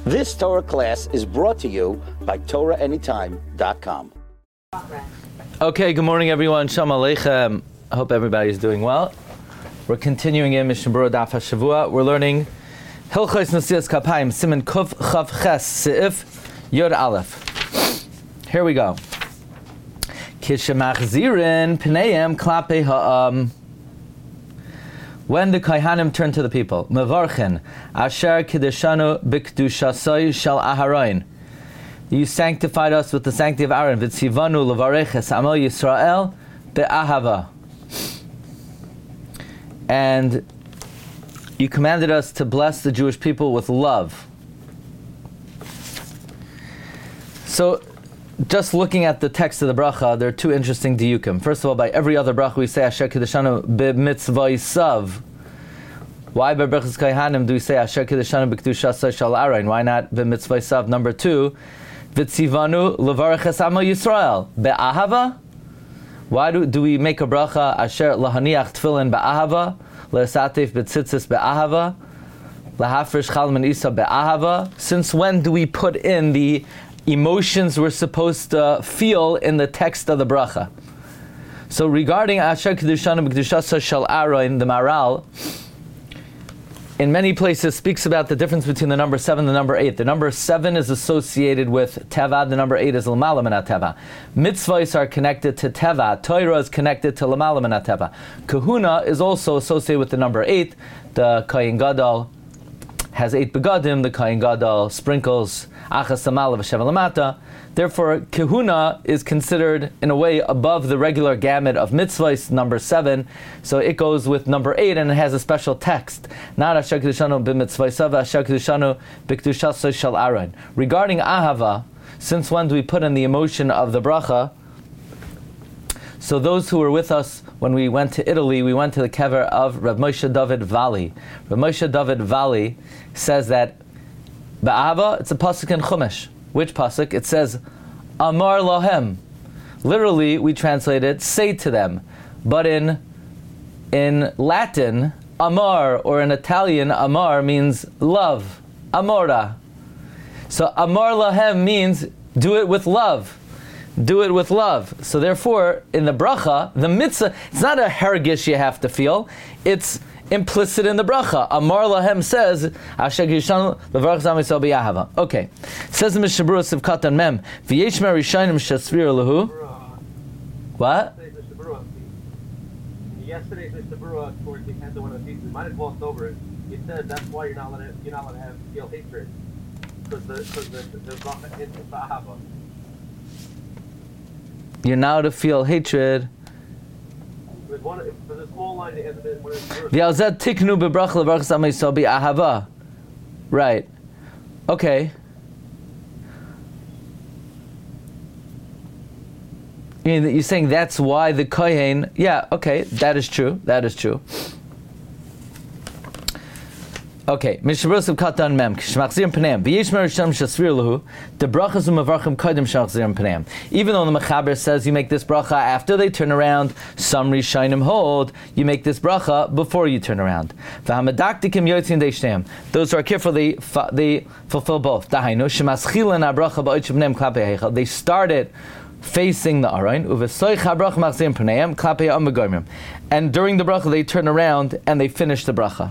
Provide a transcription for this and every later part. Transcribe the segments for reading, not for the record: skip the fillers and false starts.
This Torah class is brought to you by TorahAnytime.com. Okay, good morning everyone. Shalom Aleichem. I hope everybody is doing well. We're continuing in Mishnah Berurah Daf HaShavua. We're learning Hilchos Nesias Kapayim, Siman Kuf Chav Ches Seif Yod Aleph. Here we go. Kishemachzirin Pneiim Klape Ha'am. When the Kohanim turn to the people, Mevarchen Asher Kiddushanu B'Kedushasoi Shel Aharon. You sanctified us with the sanctity of Aaron. V'tzivanu levarech es Amo Yisrael be'ahava. And you commanded us to bless the Jewish people with love. So, just looking at the text of the bracha, there are two interesting diyukim. First of all, by every other bracha we say Asher Kiddushanu b'mitzvah. Why by Berachos Kohanim do we say Asher Kiddushanu b'Kedushasoi Shel Aaron? Why not b'mitzvah? Number two, V'tzivanu levarech es Amo Yisrael be'ahava. Why do we make a bracha Asher lahaniach tefillin be'ahava, le'esateif b'tzitzis be'ahava, lahafresh chal min isa be'ahava? Since when do we put in the emotions we're supposed to feel in the text of the bracha? So regarding Asher Kiddushanu b'Kedushasoi Shel Aaron, the Maral in many places speaks about the difference between the number 7 and the number 8. The number 7 is associated with Teva, the number 8 is L'mala min Teva. Mitzvahs are connected to Teva, Torah is connected to L'mala min Teva. Kahuna is also associated with the number 8. The Kohen Gadol has 8 begadim, the Kohen Gadol sprinkles Achas Samala v'Sheva Lamata. Therefore, Kahuna is considered, in a way, above the regular gamut of mitzvahs, number 7. So it goes with number 8, and it has a special text. Not Asher Kiddushanu b'mitzvahsav, Asher Kiddushanu b'Kedushasoi Shel Aaron. Regarding Ahava, since when do we put in the emotion of the bracha? So those who were with us when we went to Italy, we went to the kever of Rav Moshe David Vali. Rav Moshe David Vali says that Ba'ava, it's a pasuk in Chumash. Which pasuk? It says, Amar Lahem. Literally, we translate it, say to them. But in Latin, Amar, or in Italian, Amar means love. Amora. So Amar Lahem means do it with love. Do it with love. So therefore, in the bracha, the mitzvah, it's not a hergish you have to feel. It's implicit in the bracha. Amar Lahem says, Asher Kiddushanu levarech es Amo Yisrael be'ahava. Okay. Says in Mishnah Berurah Sivkatan Mem, V'yesh me'rishonim shesvir lahu. What? Yesterday's Mishnah Berurah, towards the end of one of the pieces, might have glossed over it. It said that's why you're not allowed to have feel hatred, because the bracha is ba'ahava. You're now to feel hatred. There's a small line that ends in one of the V'yalzeh tiknu bebracha levarech es Amo Yisrael be'ahava. Right. Okay. You're saying that's why the Kohen... Yeah, okay, that is true. That is true. Okay, Mishnah Berurah Sivkatan Mem, Shemachzirim Pneim, V'yesh me'rishonim shesvir lahu, the brachas u'mevarchim kodem shemachzirim Pneim. Even though the Mechaber says you make this bracha after they turn around, some Rishonim hold you make this bracha before you turn around. V'hamadaktikim yotzin deishneim. Those who are careful, they fulfill both. Dahainu shemaschilin habracha ba'och Pneim klapei heichal. They started facing the Aron, uvesoich habracha machzirim Pneim klapei ha'am v'gomrim. And during the bracha they turn around and they finish the bracha.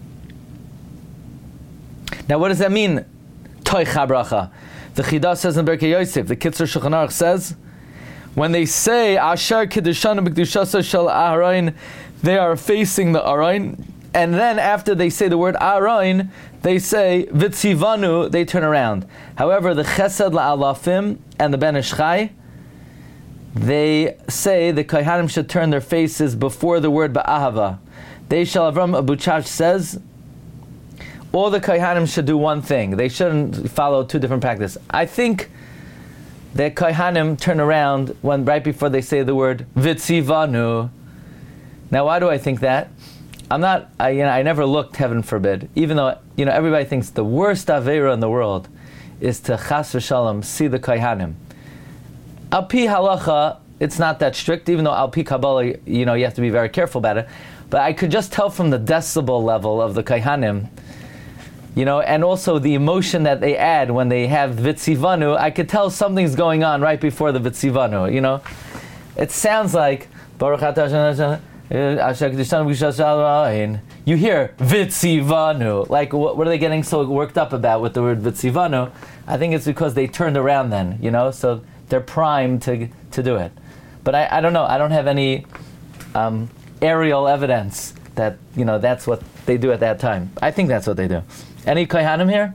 Now, what does that mean? Toich habracha. The Chidah says in Berkei Yosef, the Kitzur Shulchan Aruch says, when they say Asher Kiddushanu b'Kedushasoi Shel Aaron, they are facing the Aron, and then after they say the word Aron, they say V'tzivanu, they turn around. However, the Chesed la'alafim and the Ben Ish Chai, they say the Kohanim should turn their faces before the word Ba'ahava. They shall Avram Abu Chash says, all the Kohanim should do one thing. They shouldn't follow two different practices. I think that Kohanim turn around right before they say the word V'tzivanu. Now, why do I think that? I never looked, heaven forbid, even though, everybody thinks the worst Aveira in the world is to Chas v'Shalom see the Kohanim. Al Pi Halacha, it's not that strict, even though Al Pi Kabbalah, you have to be very careful about it. But I could just tell from the decibel level of the Kohanim and also the emotion that they add when they have Vitzivanu, I could tell something's going on right before the Vitzivanu, It sounds like, Baruch atah you hear Vitzivanu. Like, what are they getting so worked up about with the word Vitzivanu? I think it's because they turned around then, so they're primed to do it. But I don't know. I don't have any aerial evidence that, that's what they do at that time. I think that's what they do. Any Kohanim here?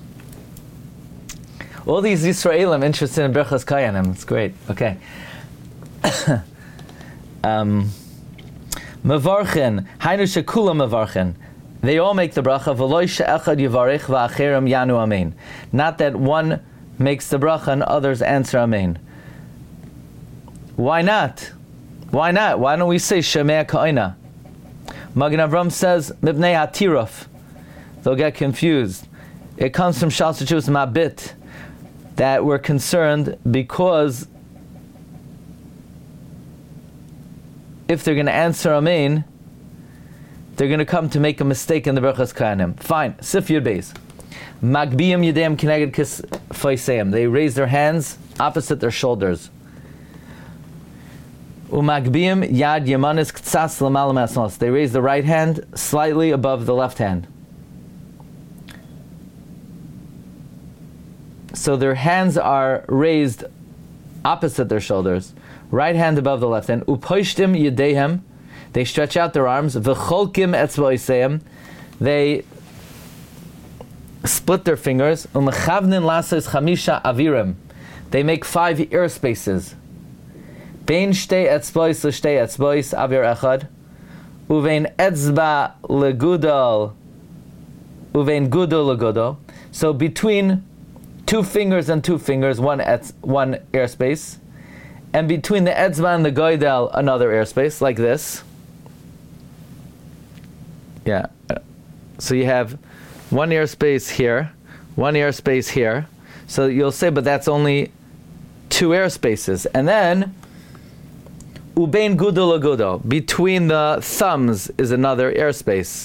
All these Yisraelim interested in Berachas Kohanim. It's great. Okay. Mevarchin, Hainu Shekula Mevarchin. They all make the bracha. V'loi she'echad yivarich v'acherim yanu amen. Not that one makes the bracha and others answer amen. Why not? Why not? Why don't we say Shemea Ka'ina? Magen Avram says Mibnei Hatiruf. They'll get confused. It comes from Shalshachus Mabit that we're concerned because if they're going to answer Amen, they're going to come to make a mistake in the Berachas Kohanim. Fine. Sif Yud Beis. Magbiyim Yedem Kineged Kis Faiseim. They raise their hands opposite their shoulders. Umagbiyim Yad Yemanis Ktsas L'malam Asnos. They raise the right hand slightly above the left hand. So their hands are raised opposite their shoulders. Right hand above the left hand. Upoishtim Yedehem. They stretch out their arms. V'cholkim etzvoiseim. They split their fingers. Umechavnin lasas chamisha avirim. They make 5 air spaces. Bein shtei etzvois l'shtei etzvois avir echad. Uvein etzba legudol. Uvein gudol legudol. So between 2 fingers and 2 fingers, one airspace. And between the etzba and the goydel, another airspace, like this. Yeah. So you have 1 airspace here, 1 airspace here. So you'll say, but that's only 2 airspaces. And then, ubein gudul agudol, between the thumbs is another airspace.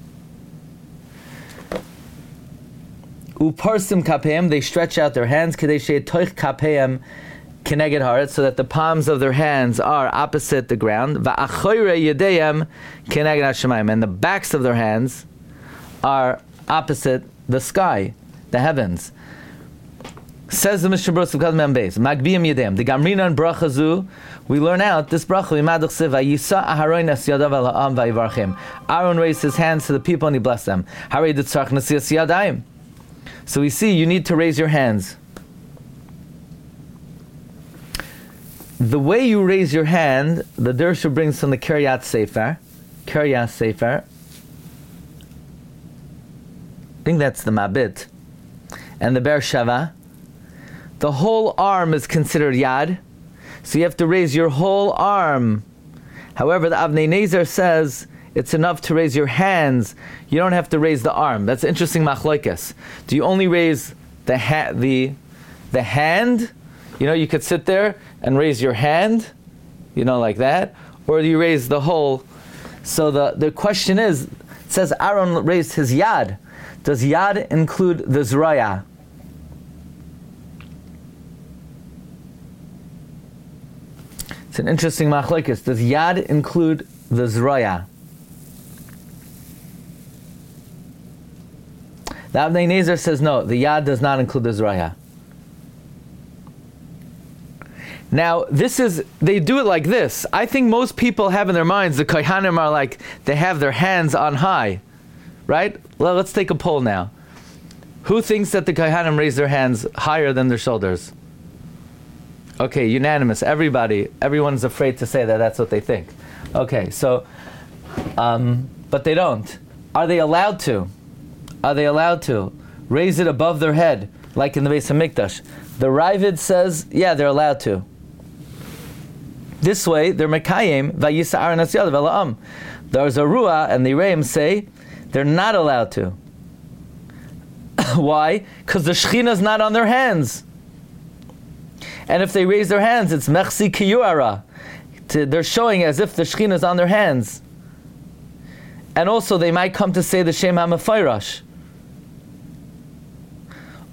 Uparsim kapeim, they stretch out their hands, kadei she'toich kapeim kineged haaretz, so that the palms of their hands are opposite the ground. Va'achoyre yedeyem kineged hashemayim, and the backs of their hands are opposite the sky, the heavens. Says the Mishnah Berurah of Mem Beis, Magbiyim yedeyem. The Gamrina and Brachazu, we learn out this bracha. Vayisa Aharon es yadav al ha'am vayivarchem. Aaron raised his hands to the people and he blessed them. Harei ditzarach nesias yadayim. So we see you need to raise your hands. The way you raise your hand, the Dersha brings from the Kiryat Sefer. Kiryat Sefer. I think that's the Mabit. And the Be'er Sheva. The whole arm is considered Yad. So you have to raise your whole arm. However, the Avnei Nezer says it's enough to raise your hands. You don't have to raise the arm. That's interesting machlokes. Do you only raise the hand? You could sit there and raise your hand, like that. Or do you raise the whole? So the question is, it says Aaron raised his yad. Does yad include the zraya? It's an interesting machlokes. Does yad include the zraya? The Avnei Nezer says no, the yad does not include the zraya. Now, they do it like this. I think most people have in their minds, the Kohanim are like, they have their hands on high. Right? Well, let's take a poll now. Who thinks that the Kohanim raise their hands higher than their shoulders? Okay, unanimous. Everyone's afraid to say that that's what they think. Okay, so, but they don't. Are they allowed to? Are they allowed to raise it above their head, like in the Beis HaMikdash? The Ravid says, yeah, they're allowed to. This way, they're Mekayim, Vayisa Aaron es yadav el ha'am. There's a Ruah, and the Reim say, they're not allowed to. Why? Because the Shechina is not on their hands. And if they raise their hands, it's Mechsi Kiyuara. They're showing as if the Shechina is on their hands. And also, they might come to say the Shem HaMefayrash.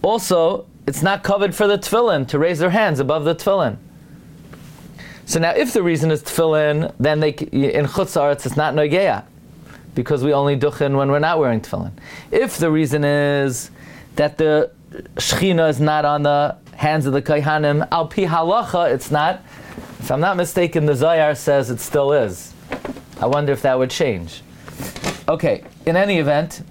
Also, it's not covered for the tefillin to raise their hands above the tefillin. So now, if the reason is tefillin, then in Chutz La'aretz it's not nogeya, because we only duchen when we're not wearing tefillin. If the reason is that the Shechina is not on the hands of the Kohanim, al pi halacha, it's not. If I'm not mistaken, the Zohar says it still is. I wonder if that would change. Okay, in any event,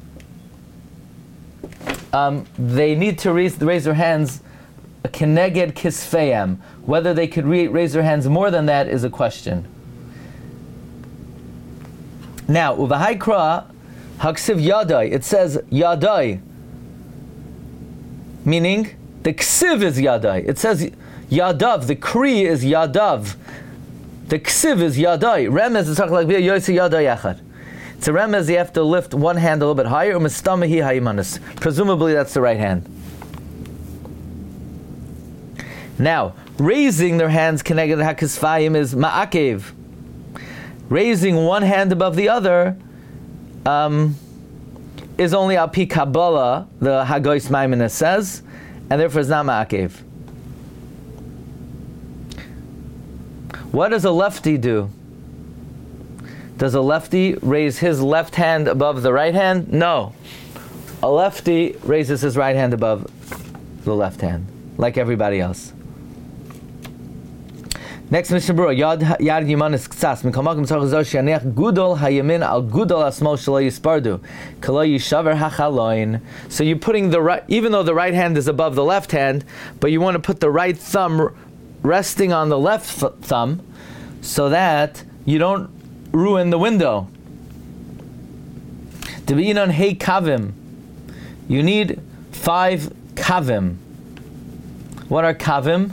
they need to raise their hands keneged kisfeim. Whether they could raise their hands more than that is a question. Now, uvahaykra haksiv yadai. It says yadai, meaning the ksiv is yadai. It says yadav. The kri is yadav. The ksiv is yadai. Remez is like yoyse yadai yachad. It's a remez. You have to lift one hand a little bit higher. Umistamahi hayimanis. Presumably that's the right hand. Now, raising their hands keneged hakisfayim is ma'akev. Raising one hand above the other is only al pi Kabbalah, the Hagois Maimonides says, and therefore is not ma'akev. What does a lefty do? Does a lefty raise his left hand above the right hand? No. A lefty raises his right hand above the left hand, like everybody else. Next Mishnah Berurah, Yad Yimanis Ktsas, Mikamakim Tzarchazor Shianech Gudol Hayamin Al Gudol Asmo Shelo Yispardu, Kalo Yishaver Hachaloin. So you're putting the right, even though the right hand is above the left hand, but you want to put the right thumb resting on the left thumb, so that you don't ruin the window. Devi'inon Hey Kavim. You need 5 kavim. What are kavim?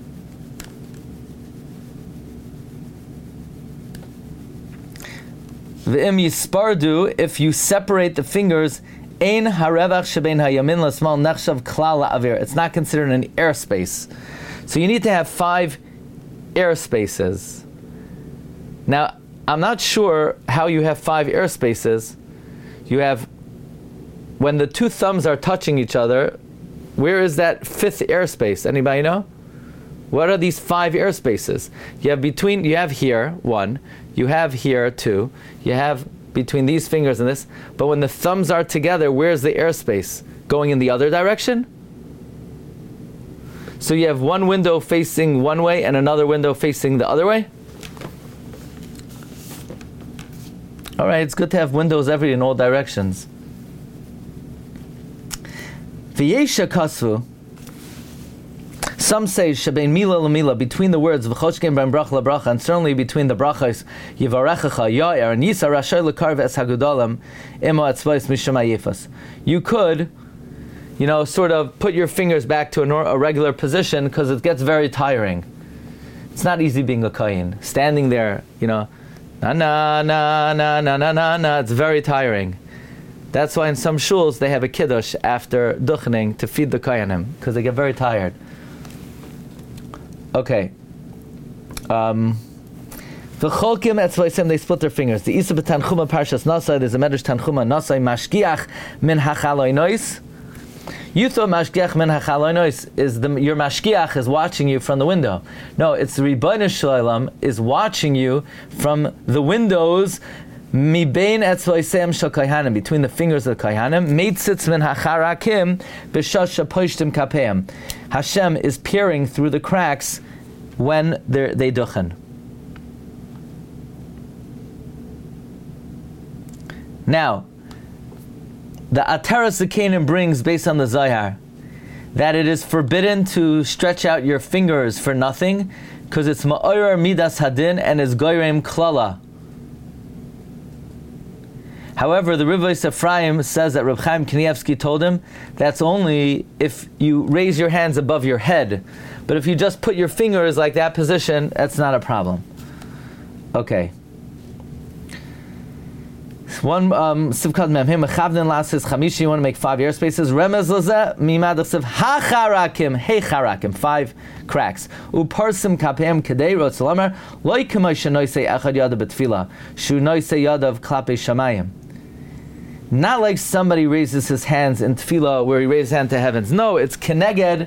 V'im yispardu, if you separate the fingers, ein harevach shebein hayamin l'smal nechshav klal la'avir. It's not considered an airspace. So you need to have 5 airspaces. Now, I'm not sure how you have 5 airspaces. You have, when the 2 thumbs are touching each other, where is that 5th airspace? Anybody know? What are these 5 airspaces? You have here 1, you have here 2, you have between these fingers and this, but when the thumbs are together, where's the airspace? Going in the other direction? So you have one window facing one way and another window facing the other way? Alright, it's good to have windows in all directions. V'yesha kasvu. Some say shebein mila lemila, between the words v'choshkem ben bracha lebracha, and certainly between the brachas yivarechecha yair and yisa rashay lekarv es hagudalim imo atzvais misham ayefas. You could, sort of put your fingers back to a regular position, because it gets very tiring. It's not easy being a kohen, standing there, na na na na na na na na. It's very tiring. That's why in some shuls they have a kiddush after duchening to feed the kohanim, because they get very tired. Okay. The cholkim etzvaysim, they split their fingers. The isa b'tanchuma parshas Nasai, there's a medrash Tanchuma Nasai mashgiach min hachaloinois. You thought mashgiach min hachaloinois is your mashgiach is watching you from the window. No, it's the Ribbono Shel Olam is watching you from the windows mi bein etzvaysim shel kohanim, between the fingers of the kohanim. Meitzitz min hacharakim b'shas shaposhtim kapeim. Hashem is peering through the cracks when they duchen. Now, the Ataras Zekanim brings, based on the Zohar, that it is forbidden to stretch out your fingers for nothing, because it's ma'orer midas hadin and is goyrem klala. However, the Rivos Ephraim says that Reb Chaim Kanievsky told him that's only if you raise your hands above your head. But if you just put your fingers like that position, that's not a problem. Okay. One Sivkad Memhim Chavdin Lasis Chamishi, you want to make 5 airspaces. Remez Lazeh Mimad of Siv Hacharakim Hecharakim, 5 cracks. Uparsim Kapeim Kadei Rotzalamer Loikamay Shenoise Echad Yadav Betfila Shu Noise Yadav Klape Shamayim. Not like somebody raises his hands in tefillah where he raises his hand to heavens. No, it's keneged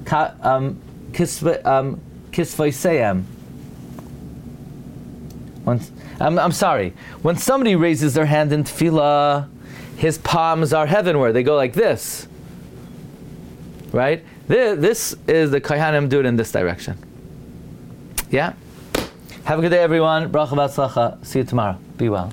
kisvaiseyem. I'm sorry. When somebody raises their hand in tefillah, his palms are heavenward. They go like this. Right? This is the Kohanim do it in this direction. Yeah? Have a good day, everyone. Bracha v'atzlacha. See you tomorrow. Be well.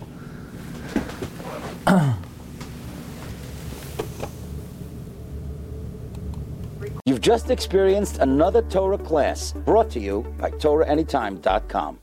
You've just experienced another Torah class brought to you by TorahAnytime.com.